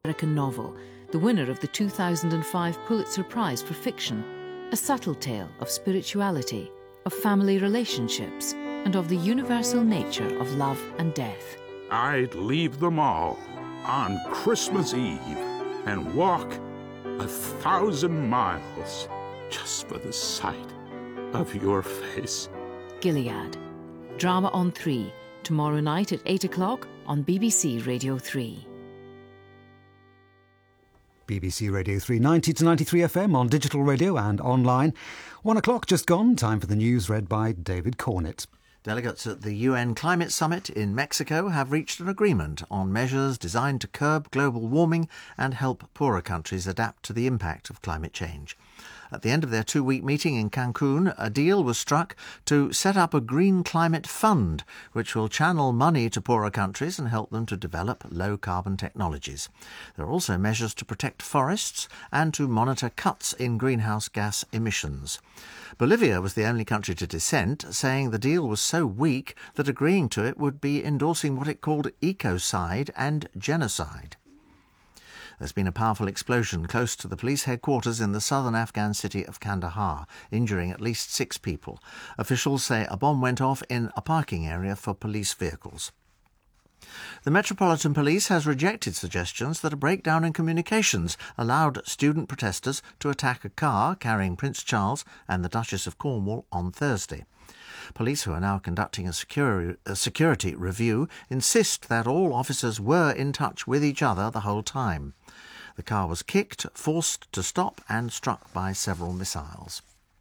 American novel, the winner of the 2005 Pulitzer Prize for Fiction, a subtle tale of spirituality, of family relationships, and of the universal nature of love and death. I'd leave them all on Christmas Eve and walk 1,000 miles just for the sight of your face. Gilead. Drama on 3, tomorrow night at 8 o'clock on BBC Radio 3. BBC Radio 3, 90 to 93 FM on digital radio and online. 1 o'clock just gone, time for the news read by David Cornett. Delegates at the UN Climate Summit in Mexico have reached an agreement on measures designed to curb global warming and help poorer countries adapt to the impact of climate change. At the end of their 2-week meeting in Cancun, a deal was struck to set up a green climate fund, which will channel money to poorer countries and help them to develop low-carbon technologies. There are also measures to protect forests and to monitor cuts in greenhouse gas emissions. Bolivia was the only country to dissent, saying the deal was so weak that agreeing to it would be endorsing what it called ecocide and genocide. There's been a powerful explosion close to the police headquarters in the southern Afghan city of Kandahar, injuring at least 6 people. Officials say a bomb went off in a parking area for police vehicles. The Metropolitan Police has rejected suggestions that a breakdown in communications allowed student protesters to attack a car carrying Prince Charles and the Duchess of Cornwall on Thursday. Police, who are now conducting a security review, insist that all officers were in touch with each other the whole time. The car was kicked, forced to stop and struck by several missiles.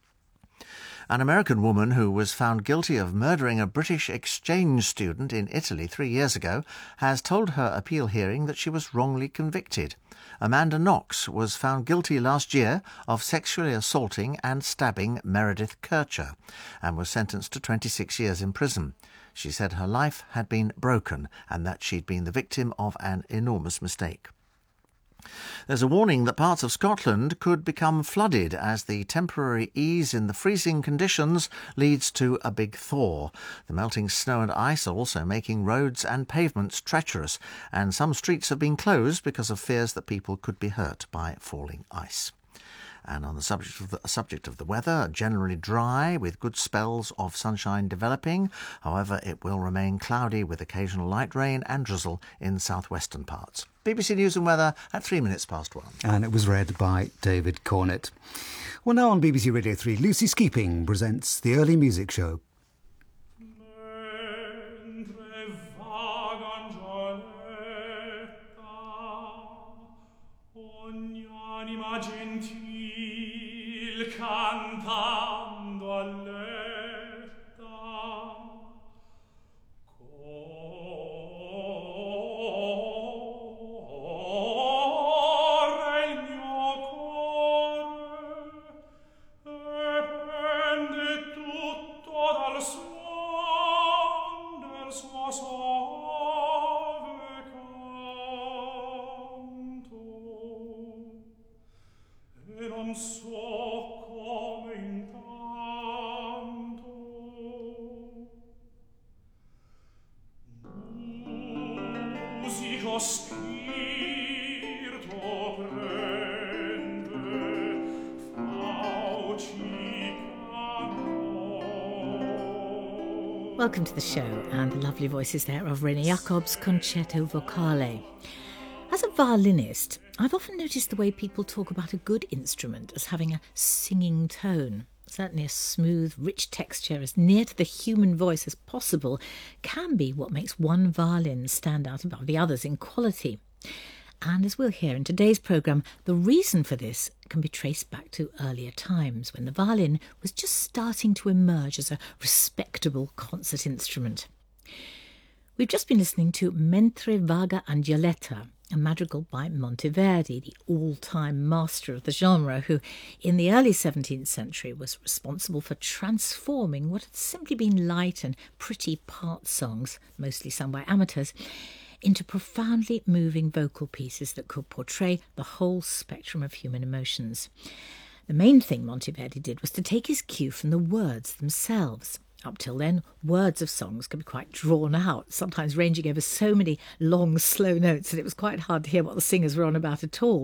An American woman who was found guilty of murdering a British exchange student in Italy 3 years ago has told her appeal hearing that she was wrongly convicted. Amanda Knox was found guilty last year of sexually assaulting and stabbing Meredith Kircher and was sentenced to 26 years in prison. She said her life had been broken and that she'd been the victim of an enormous mistake. There's a warning that parts of Scotland could become flooded as the temporary ease in the freezing conditions leads to a big thaw. The melting snow and ice are also making roads and pavements treacherous, and some streets have been closed because of fears that people could be hurt by falling ice. And on the subject of the weather, generally dry with good spells of sunshine developing. However, it will remain cloudy with occasional light rain and drizzle in southwestern parts. BBC News and Weather at 1:03. And it was read by David Cornett. Well, now on BBC Radio 3, Lucy Skeeping presents the Early Music Show. Cantando all'etta corre il mio cuore e pende tutto dal suon del suo soave canto e non so Welcome to the show and the lovely voices there of René Jacobs' Concerto Vocale. As a violinist, I've often noticed the way people talk about a good instrument as having a singing tone. Certainly a smooth, rich texture as near to the human voice as possible can be what makes one violin stand out above the others in quality. And as we'll hear in today's programme, the reason for this can be traced back to earlier times when the violin was just starting to emerge as a respectable concert instrument. We've just been listening to Mentre Vaga Angioletta, a madrigal by Monteverdi, the all-time master of the genre, who in the early 17th century was responsible for transforming what had simply been light and pretty part songs, mostly sung by amateurs, into profoundly moving vocal pieces that could portray the whole spectrum of human emotions. The main thing Monteverdi did was to take his cue from the words themselves, Up till then, words of songs could be quite drawn out, sometimes ranging over so many long, slow notes that it was quite hard to hear what the singers were on about at all.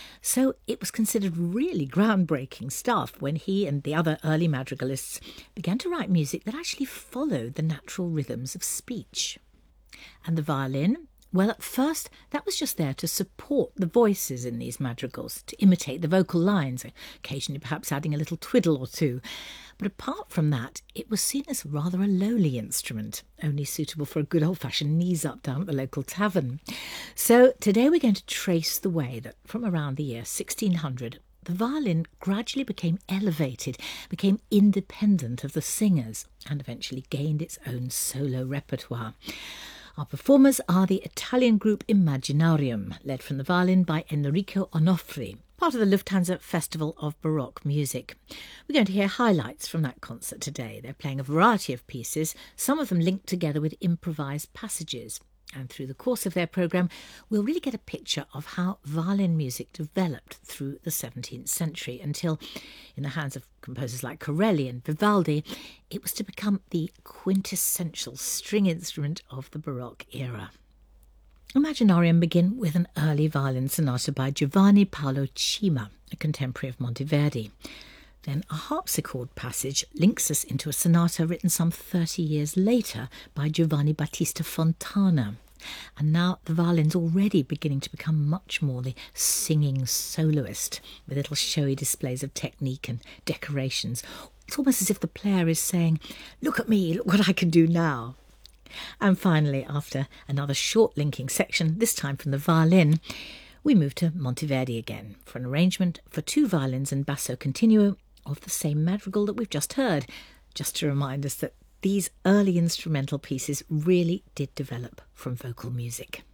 So it was considered really groundbreaking stuff when he and the other early madrigalists began to write music that actually followed the natural rhythms of speech. And the violin? Well, at first, that was just there to support the voices in these madrigals, to imitate the vocal lines, occasionally perhaps adding a little twiddle or two. But apart from that, it was seen as rather a lowly instrument, only suitable for a good old-fashioned knees-up down at the local tavern. So today we're going to trace the way that from around the year 1600, the violin gradually became elevated, became independent of the singers, and eventually gained its own solo repertoire. Our performers are the Italian group Imaginarium, led from the violin by Enrico Onofri, part of the Lufthansa Festival of Baroque Music. We're going to hear highlights from that concert today. They're playing a variety of pieces, some of them linked together with improvised passages. And through the course of their programme, we'll really get a picture of how violin music developed through the 17th century until, in the hands of composers like Corelli and Vivaldi, it was to become the quintessential string instrument of the Baroque era. Imaginarium begin with an early violin sonata by Giovanni Paolo Cima, a contemporary of Monteverdi. Then a harpsichord passage links us into a sonata written some 30 years later by Giovanni Battista Fontana. And now the violin's already beginning to become much more the singing soloist, with little showy displays of technique and decorations. It's almost as if the player is saying, "Look at me, look what I can do now." And finally, after another short linking section, this time from the violin, we move to Monteverdi again for an arrangement for two violins and basso continuo of the same madrigal that we've just heard, just to remind us that these early instrumental pieces really did develop from vocal music.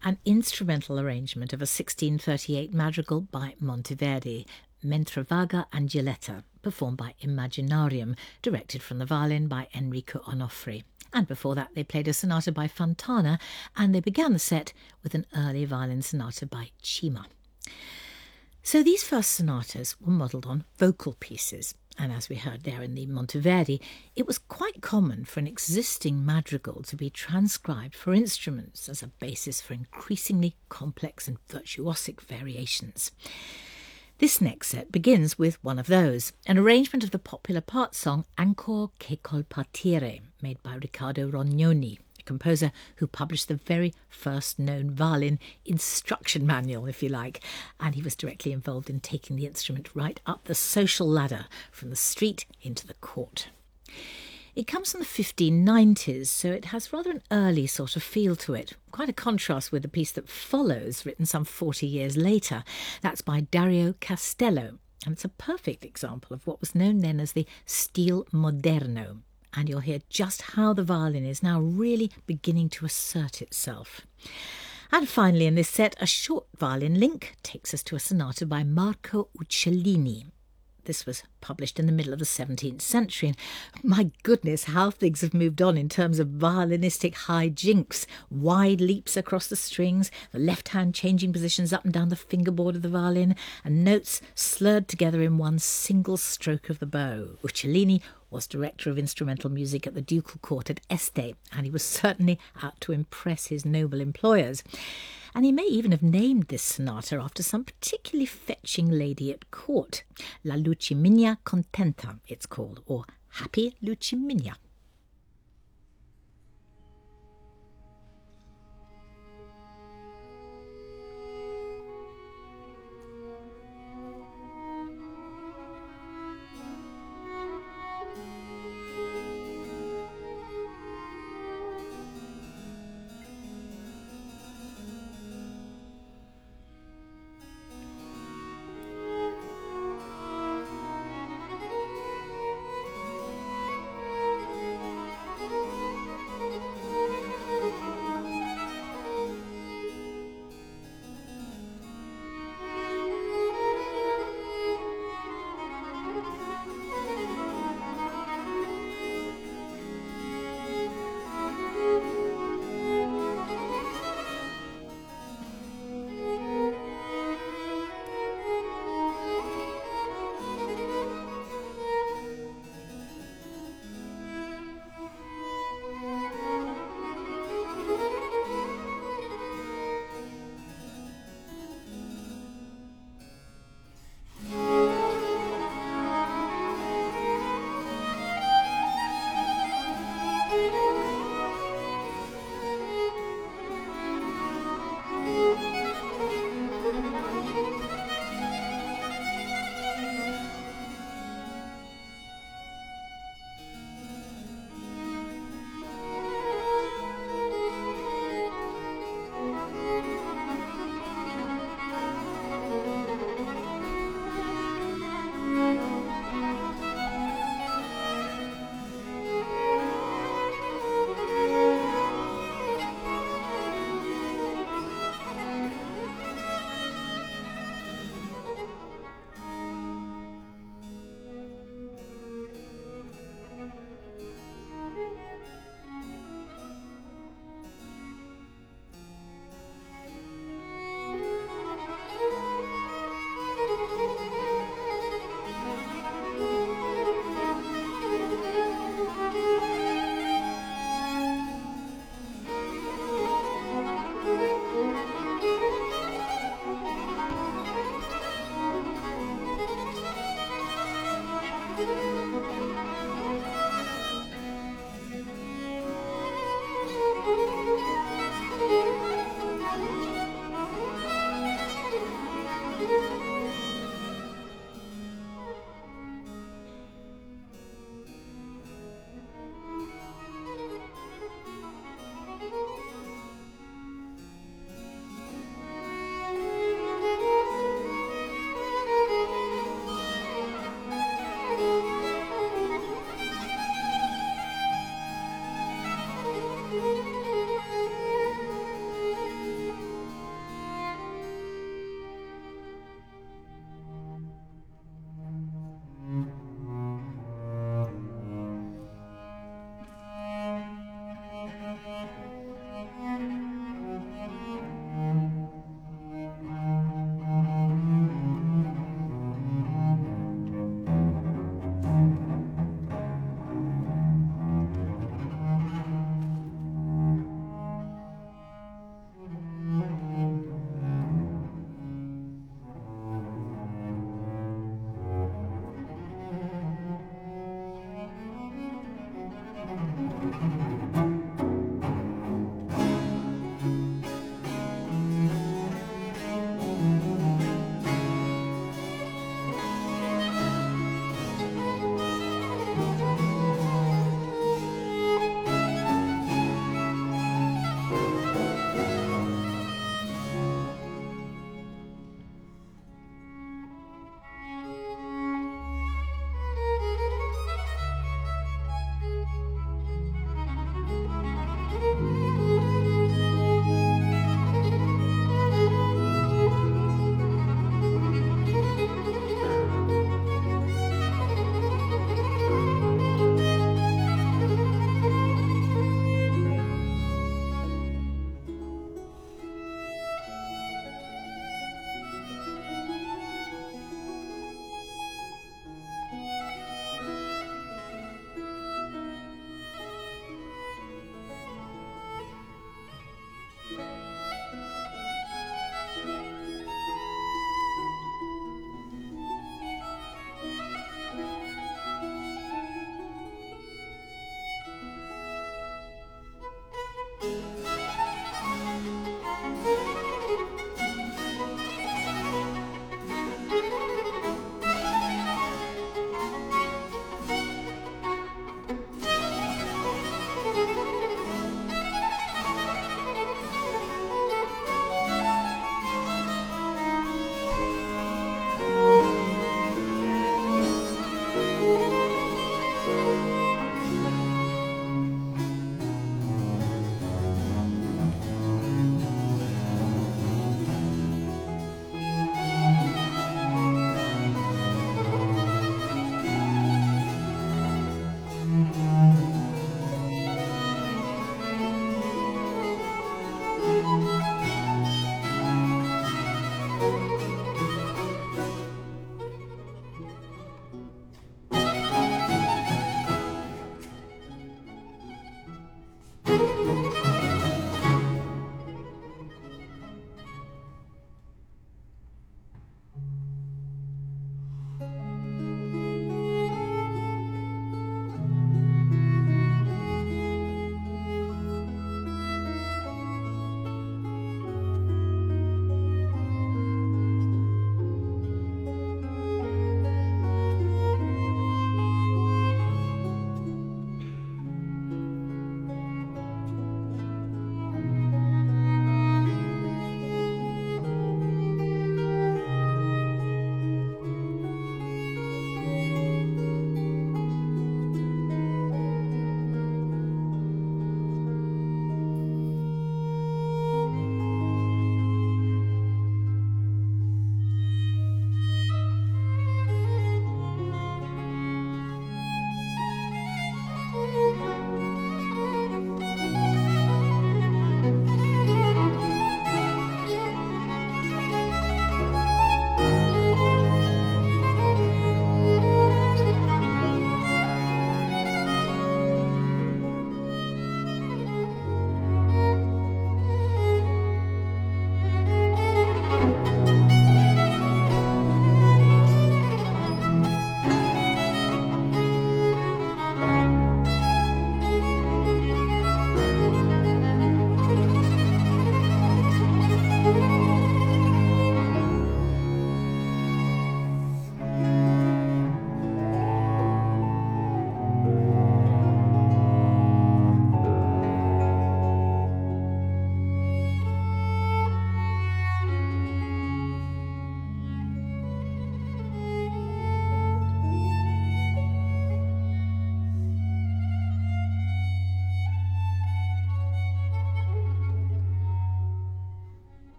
an instrumental arrangement of a 1638 madrigal by Monteverdi, Mentre vaga Angeletta, performed by Imaginarium, directed from the violin by Enrico Onofri. And before that they played a sonata by Fontana, and they began the set with an early violin sonata by Cima. So these first sonatas were modelled on vocal pieces, and as we heard there in the Monteverdi, it was quite common for an existing madrigal to be transcribed for instruments as a basis for increasingly complex and virtuosic variations. This next set begins with one of those, an arrangement of the popular part song Ancor che col partire, made by Riccardo Rognoni, a composer who published the very first known violin instruction manual, if you like, and he was directly involved in taking the instrument right up the social ladder from the street into the court. It comes from the 1590s, so it has rather an early sort of feel to it, quite a contrast with the piece that follows, written some 40 years later. That's by Dario Castello, and it's a perfect example of what was known then as the stile moderno, and you'll hear just how the violin is now really beginning to assert itself. And finally in this set, a short violin link takes us to a sonata by Marco Uccellini. This was published in the middle of the 17th century, and my goodness, how things have moved on in terms of violinistic hijinks, wide leaps across the strings, the left hand changing positions up and down the fingerboard of the violin, and notes slurred together in one single stroke of the bow. Uccellini was director of instrumental music at the ducal court at Este, and he was certainly out to impress his noble employers. And he may even have named this sonata after some particularly fetching lady at court. La Luciminia Contenta, it's called, or Happy Luciminia.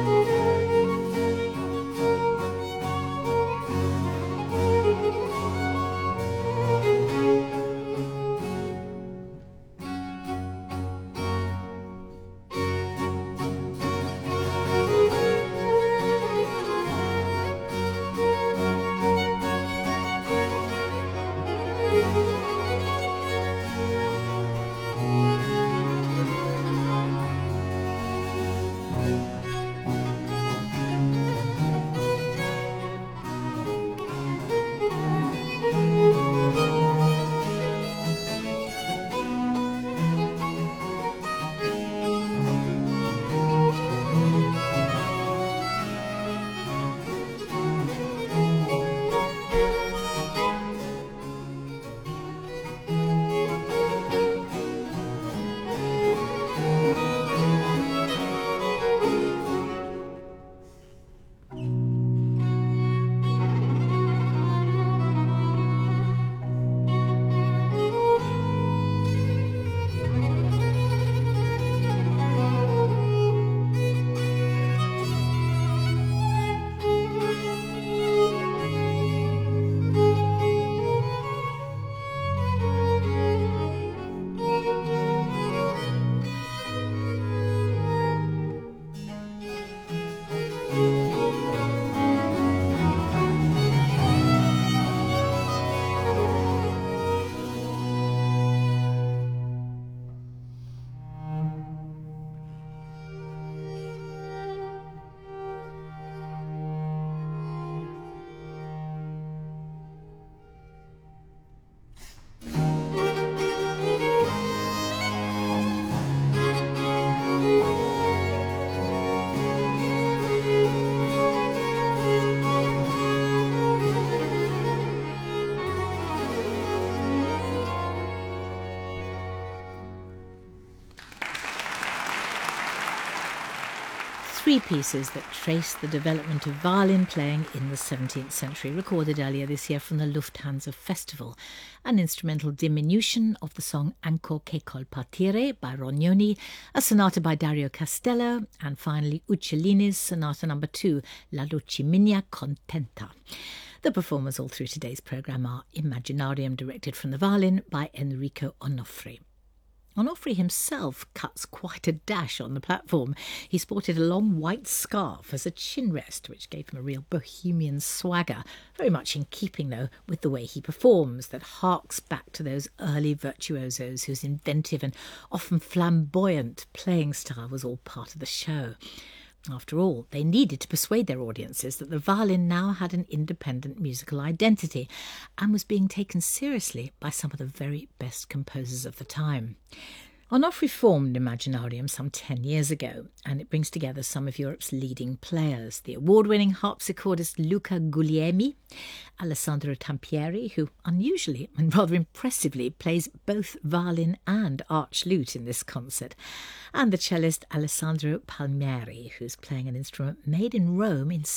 Three pieces that trace the development of violin playing in the 17th century, recorded earlier this year from the Lufthansa Festival. An instrumental diminution of the song Ancor che col partire by Rognoni, a sonata by Dario Castello, and finally Uccellini's Sonata No. 2, La Luciminia Contenta. The performers all through today's programme are Imaginarium, directed from the violin by Enrico Onofri. Onofri himself cuts quite a dash on the platform. He sported a long white scarf as a chin rest, which gave him a real bohemian swagger, very much in keeping, though, with the way he performs, that harks back to those early virtuosos whose inventive and often flamboyant playing style was all part of the show. After all, they needed to persuade their audiences that the violin now had an independent musical identity and was being taken seriously by some of the very best composers of the time. Onofri formed Imaginarium some 10 years ago, and it brings together some of Europe's leading players, the award-winning harpsichordist Luca Guglielmi, Alessandro Tampieri, who unusually and rather impressively plays both violin and arch lute in this concert, and the cellist Alessandro Palmieri, who's playing an instrument made in Rome in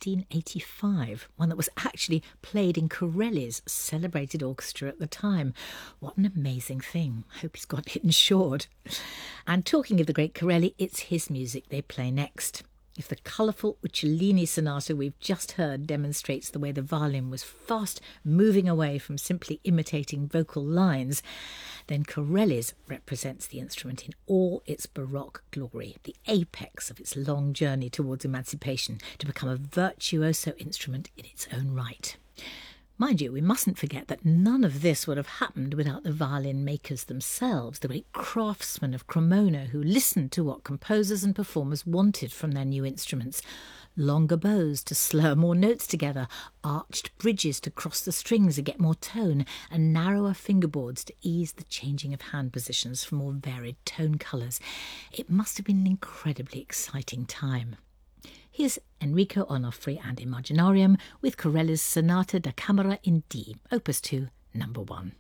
1685, one that was actually played in Corelli's celebrated orchestra at the time. What an amazing thing. I hope he's got it insured. And talking of the great Corelli, it's his music they play next. If the colourful Uccellini sonata we've just heard demonstrates the way the violin was fast moving away from simply imitating vocal lines, then Corelli's represents the instrument in all its Baroque glory, the apex of its long journey towards emancipation to become a virtuoso instrument in its own right. Mind you, we mustn't forget that none of this would have happened without the violin makers themselves, the great craftsmen of Cremona who listened to what composers and performers wanted from their new instruments. Longer bows to slur more notes together, arched bridges to cross the strings and get more tone, and narrower fingerboards to ease the changing of hand positions for more varied tone colours. It must have been an incredibly exciting time. Here's Enrico Onofri and Imaginarium with Corelli's Sonata da Camera in D, Opus 2, No. 1.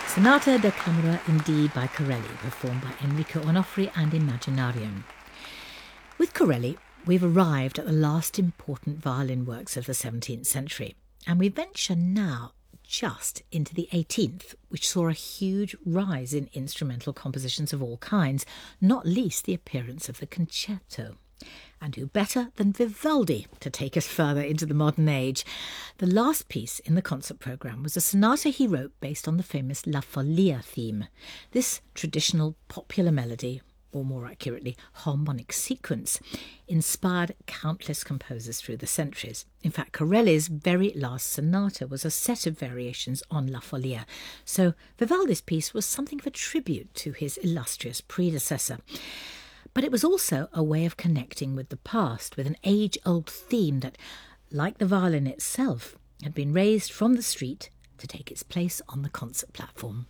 Sonata da Camera in D by Corelli, performed by Enrico Onofri and Imaginarium. With Corelli, we've arrived at the last important violin works of the 17th century, and we venture now just into the 18th, which saw a huge rise in instrumental compositions of all kinds, not least the appearance of the concerto. And who better than Vivaldi to take us further into the modern age? The last piece in the concert programme was a sonata he wrote based on the famous La Follia theme. This traditional popular melody, or more accurately, harmonic sequence, inspired countless composers through the centuries. In fact, Corelli's very last sonata was a set of variations on La Follia, so Vivaldi's piece was something of a tribute to his illustrious predecessor. But it was also a way of connecting with the past, with an age-old theme that, like the violin itself, had been raised from the street to take its place on the concert platform.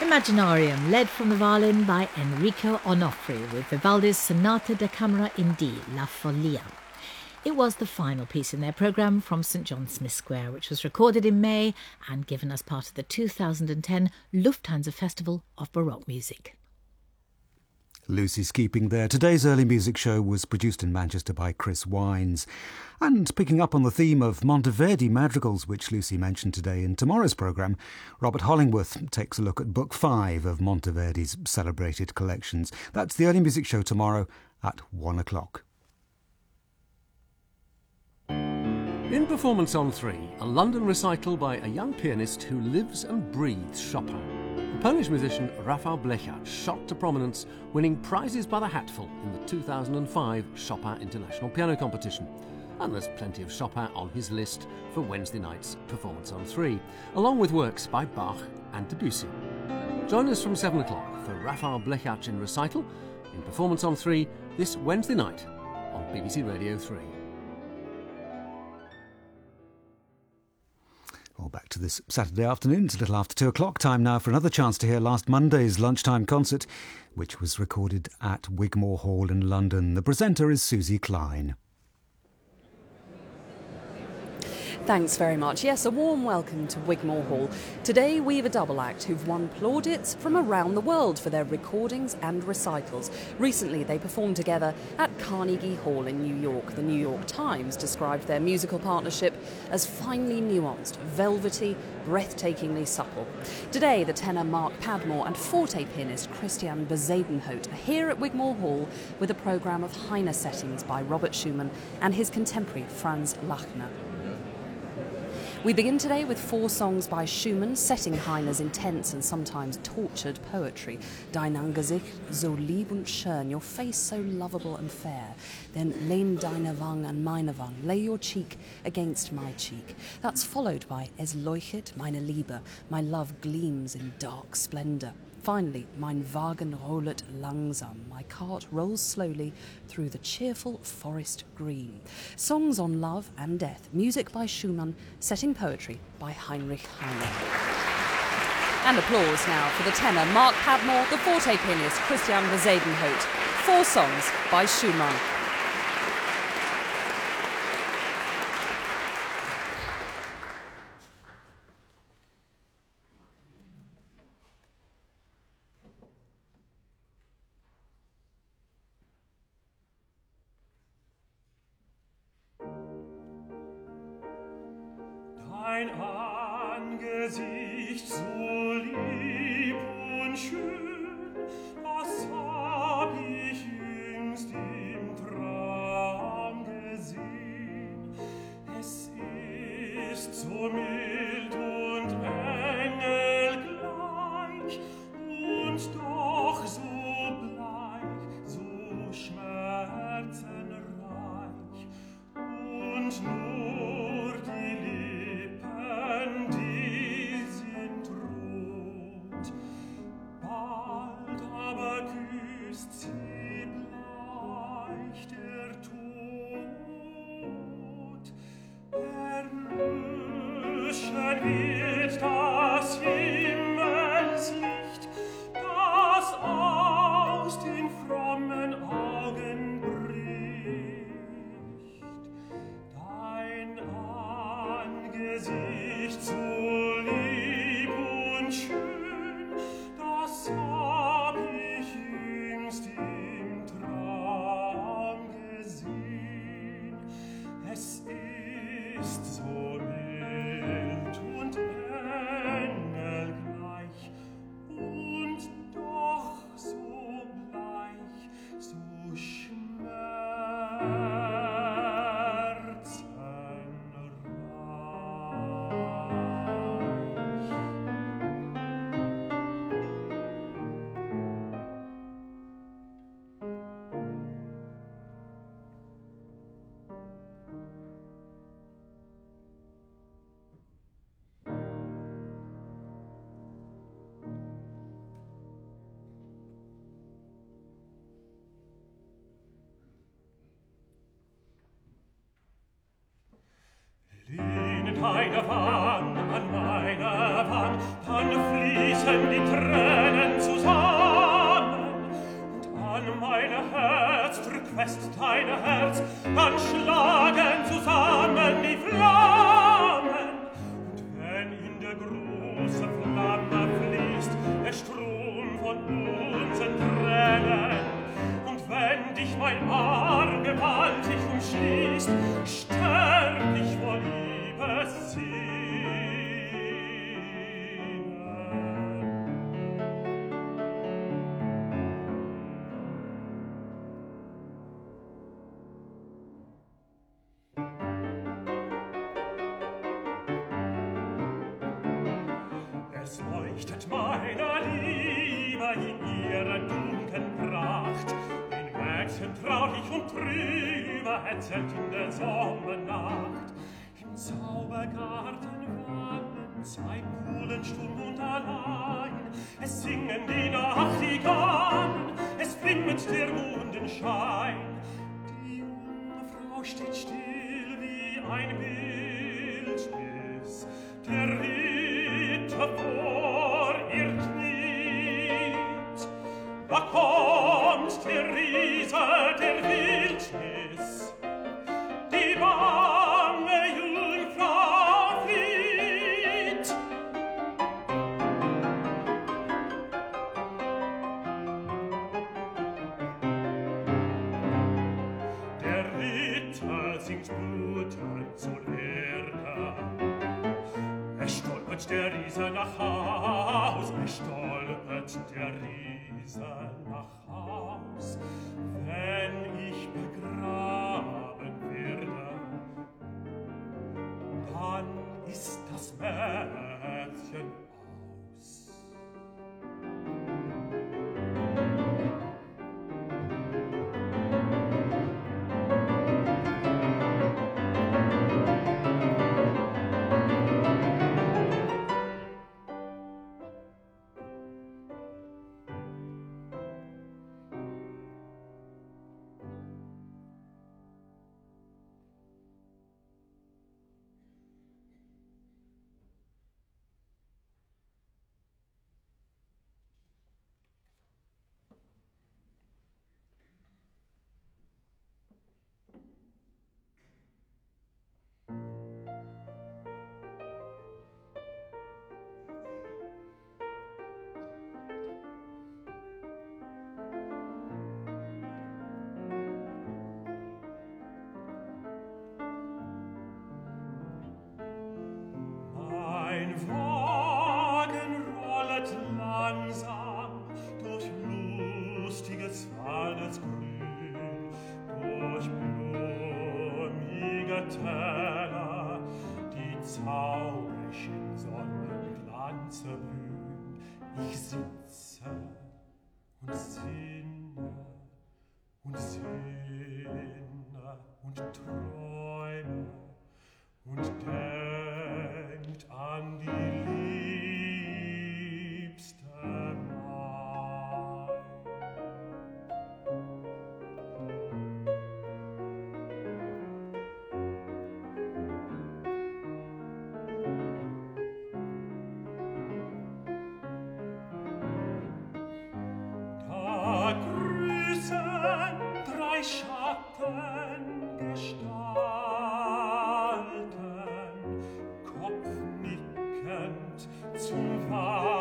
Imaginarium, led from the violin by Enrico Onofri with Vivaldi's Sonata da Camera in D, La Follia. It was the final piece in their programme from St John Smith Square, which was recorded in May and given as part of the 2010 Lufthansa Festival of Baroque Music. Lucy's keeping there. Today's early music show was produced in Manchester by Chris Wines. And picking up on the theme of Monteverdi madrigals, which Lucy mentioned today in tomorrow's programme, Robert Hollingworth takes a look at Book 5 of Monteverdi's celebrated collections. That's the early music show tomorrow at 1 o'clock. In Performance on 3, a London recital by a young pianist who lives and breathes Chopin. The Polish musician Rafał Blechacz shot to prominence, winning prizes by the hatful in the 2005 Chopin International Piano Competition. And there's plenty of Chopin on his list for Wednesday night's Performance on 3, along with works by Bach and Debussy. Join us from 7 o'clock for Rafał Blechacz in recital in Performance on 3 this Wednesday night on BBC Radio 3. Well, back to this Saturday afternoon. It's a little after 2 o'clock. Time now for another chance to hear last Monday's lunchtime concert, which was recorded at Wigmore Hall in London. The presenter is Susie Klein. Thanks very much. Yes, a warm welcome to Wigmore Hall. Today we have a double act who've won plaudits from around the world for their recordings and recitals. Recently they performed together at Carnegie Hall in New York. The New York Times described their musical partnership as finely nuanced, velvety, breathtakingly supple. Today the tenor Mark Padmore and forte pianist Christian Bezuidenhout are here at Wigmore Hall with a programme of Heine settings by Robert Schumann and his contemporary Franz Lachner. We begin today with 4 songs by Schumann, setting Heine's intense and sometimes tortured poetry. Dein Angesicht so lieb und schön, your face so lovable and fair. Then lehn deine Wang an meine Wang, lay your cheek against my cheek. That's followed by Es leuchtet meine Liebe, my love gleams in dark splendour. Finally, mein Wagen rollet langsam, my cart rolls slowly through the cheerful forest green. Songs on love and death, music by Schumann, setting poetry by Heinrich Heine. And applause now for the tenor Mark Padmore, the forte pianist Christian Bezuidenhout. 4 songs by Schumann. Dein Angesicht so lieb und schön, das hab ich jüngst im Traum gesehen. Es ist so mild und engelgleich und doch so bleich, so schmerzenreich und nur die Lippen, die sind rot. Bald aber küsst sie bleich der Tod. Erlöschen wird das Himmelslicht, das aus den frommen Augen bricht. Dein Angesicht so lieb und schön, das hab ich jüngst im Traum gesehen. Es ist so mild und engelgleich und doch so bleich, so Lehne deine Wang an meine Wang, dann fließt fließen die Tränen zusammen, und an mein Herz drückt fest dein Herz, dann schlagen zusammen die Flammen. Und wenn in der große Flamme fließt der Strom von unseren Tränen, und wenn dich mein Arm gewaltig umschließt, sterb ich vor Liebessehnen. Es leuchtet meiner Liebe in ihrer dunklen Pracht, in Mädchen traurig und trübe erzählt in der Sommernacht. Im Zaubergarten wandeln zwei Buhlen stumm und allein, es singen die Nachtigallen, es flimmt der Mondenschein. Die Jungfrau steht still wie ein Bildnis, der Ritter vor ihr kniet. Da kommt der Riese der Wildnis, die bange Jungfrau flieht. Der Ritter singt blutend zur Erde, es stolpert der Riese nach Haus, es stolpert der Riese nach Haus. Wenn ich begraben werde, dann ist das Märchen aus. Langsam durch lustiges Waldesgrün, durch blumige Täler, die zaubrig im Sonnenglanze blühen. Ich sitze und sinne und sinne und träume und denkt an die liebste Mai. Da grüßen drei Schattengestalten, kopfnickend zum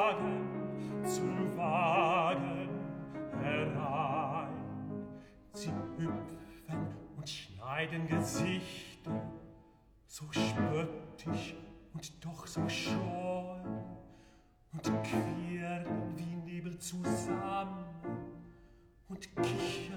Wagen herein. Sie hüpfen und schneiden Gesichter, so spöttisch und doch so scheu, und quirlen wie Nebel zusammen und kichern